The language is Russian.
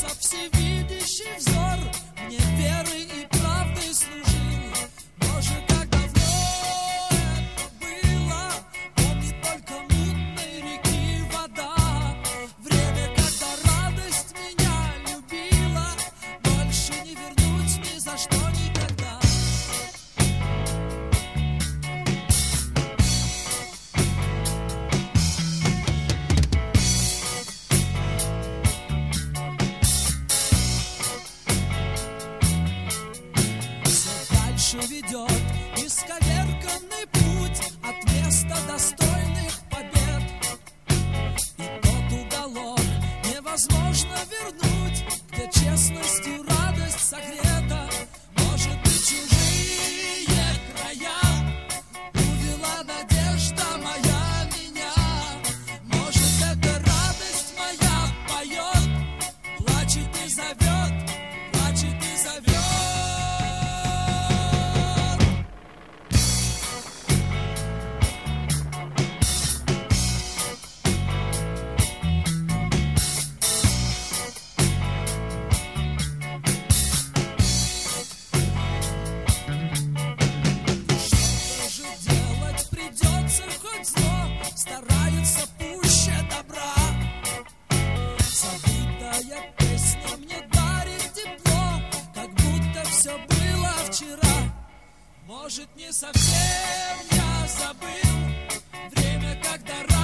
за всевидящий взор мне верой и правдой служил. Боже, как давно это было, помнит только мутной реки вода. Время, когда радость меня любила, больше не вернуть ни за что никогда. Ведет исковерканный путь от места достойных побед. И тот уголок невозможно вернуть, где честностью радость согрета. Может быть, чужие края увела надежда моя меня. Может, эта радость моя поет, плачет и зовет, плачет и зовет. Стараются пуще добра. Забытая песня мне дарит тепло, как будто все было вчера. Может, не совсем я забыл время, когда